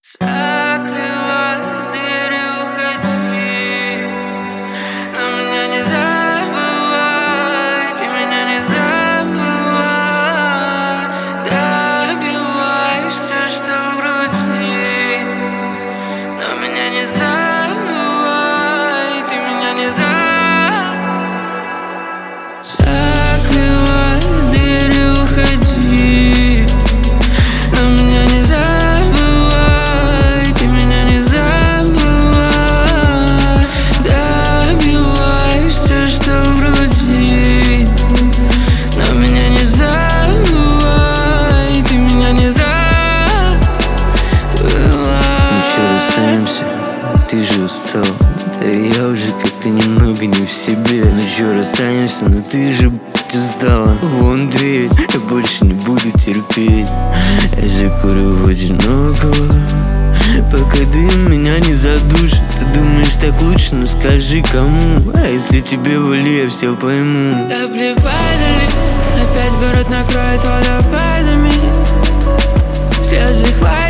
Закрывай дверь и уходи, но меня не забывай, ты меня не забывай. Добивай все, что в груди, но меня не забывай, ты меня не забывай. Закрывай дверь и уходи, но меня не забывай, ты меня не забывай. Добивай все, что в груди, но меня не забывай, ты меня не забывай. Ну чё, расстаемся? Ты же устал. Да я уже как-то немного не в себе. Ну чё, расстаемся? Ну ты же, устала. Вон дверь, я больше не буду терпеть. Я закурю в одинокого, пока дым меня не задушит. Ты думаешь так лучше, ну скажи кому. А если тебе вали, я все пойму. Да плевать дали, опять город накроет водопадами. Слезы хватит.